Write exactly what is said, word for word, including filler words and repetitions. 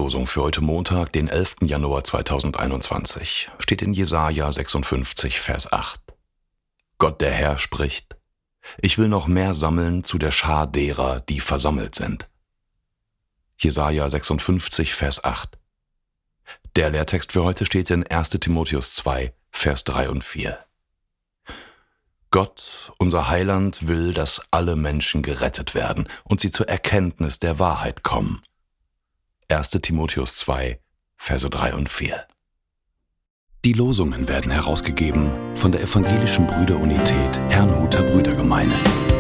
Tageslosung für heute Montag, den elften Januar zweitausendeinundzwanzig, steht in Jesaja sechsundfünfzig, Vers acht. Gott der Herr spricht: Ich will noch mehr sammeln zu der Schar derer, die versammelt sind. Jesaja sechsundfünfzig, Vers acht. Der Lehrtext für heute steht in erster Timotheus zwei, Vers drei und vier. Gott, unser Heiland, will, dass alle Menschen gerettet werden und sie zur Erkenntnis der Wahrheit kommen. erster Timotheus zwei, Verse drei und vier. Die Losungen werden herausgegeben von der Evangelischen Brüderunität Herrnhuter Brüdergemeine.